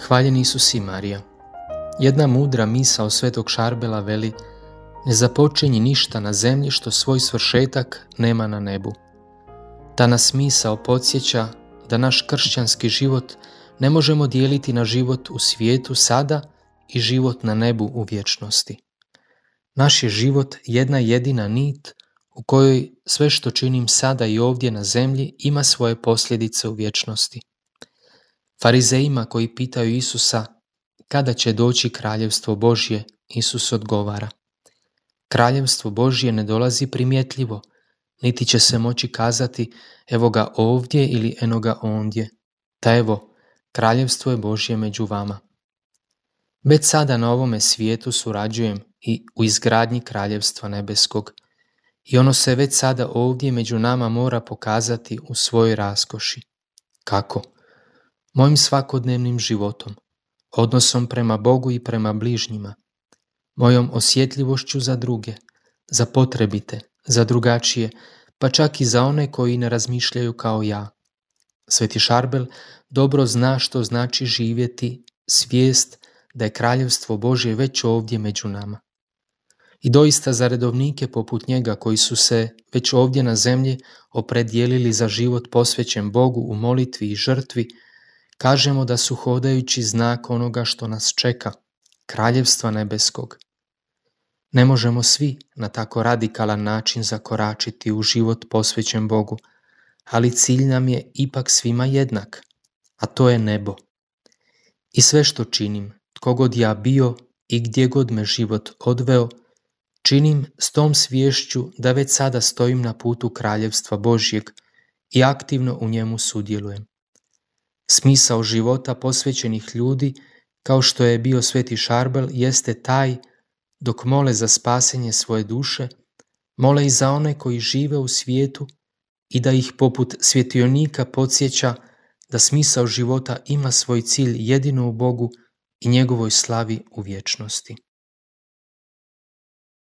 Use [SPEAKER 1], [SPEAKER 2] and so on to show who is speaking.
[SPEAKER 1] Hvaljen Isus i Marija. Jedna mudra misao svetog Šarbela veli: ne započinji ništa na zemlji što svoj svršetak nema na nebu. Ta nas misao podsjeća da naš kršćanski život ne možemo dijeliti na život u svijetu sada i život na nebu u vječnosti. Naš je život jedna jedina nit u kojoj sve što činim sada i ovdje na zemlji ima svoje posljedice u vječnosti. Farizejima koji pitaju Isusa kada će doći kraljevstvo Božje, Isus odgovara: kraljevstvo Božje ne dolazi primjetljivo, niti će se moći kazati evo ga ovdje ili eno ga ondje. Ta evo, kraljevstvo je Božje među vama. Već sada na ovome svijetu surađujem i u izgradnji kraljevstva nebeskog, i ono se već sada ovdje među nama mora pokazati u svojoj raskoši. Kako? Mojim svakodnevnim životom, odnosom prema Bogu i prema bližnjima, mojom osjetljivošću za druge, za potrebite, za drugačije, pa čak i za one koji ne razmišljaju kao ja. Sveti Šarbel dobro zna što znači živjeti svijest da je kraljevstvo Božje već ovdje među nama. I doista za redovnike poput njega koji su se već ovdje na zemlji opredijelili za život posvećen Bogu u molitvi i žrtvi, kažemo da su hodajući znak onoga što nas čeka, kraljevstva nebeskog. Ne možemo svi na tako radikalan način zakoračiti u život posvećen Bogu, ali cilj nam je ipak svima jednak, a to je nebo. I sve što činim, tko god ja bio i gdje god me život odveo, činim s tom sviješću da već sada stojim na putu kraljevstva Božjeg i aktivno u njemu sudjelujem. Smisao života posvećenih ljudi, kao što je bio sveti Šarbel, jeste taj dok mole za spasenje svoje duše, mole i za one koji žive u svijetu i da ih poput svjetionika podsjeća da smisao života ima svoj cilj jedino u Bogu i njegovoj slavi u vječnosti.